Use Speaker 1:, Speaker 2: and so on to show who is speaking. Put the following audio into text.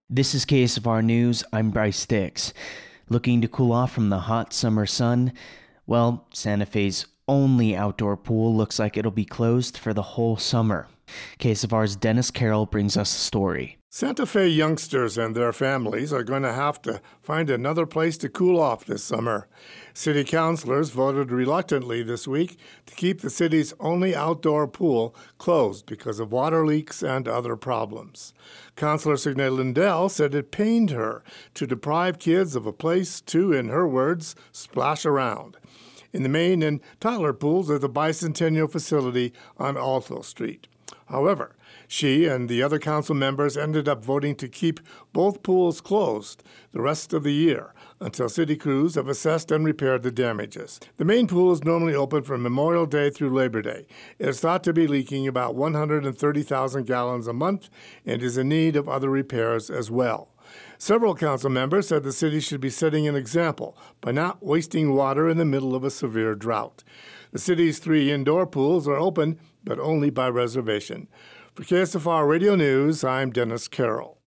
Speaker 1: This is KSFR News. I'm Bryce Dix. Looking to cool off from the hot summer sun? Well, Santa Fe's only outdoor pool looks like it'll be closed for the whole summer. KSFR's Dennis Carroll brings us the story.
Speaker 2: Santa Fe youngsters and their families are going to have to find another place to cool off this summer. City councilors voted reluctantly this week to keep the city's only outdoor pool closed because of water leaks and other problems. Councilor Signe Lindell said it pained her to deprive kids of a place to, in her words, splash around. In the Main and Tyler pools are the Bicentennial facility on Alto Street. However, she and the other council members ended up voting to keep both pools closed the rest of the year until city crews have assessed and repaired the damages. The main pool is normally open from Memorial Day through Labor Day. It is thought to be leaking about 130,000 gallons a month and is in need of other repairs as well. Several council members said the city should be setting an example by not wasting water in the middle of a severe drought. The city's 3 indoor pools are open, but only by reservation. For KSFR Radio News, I'm Dennis Carroll.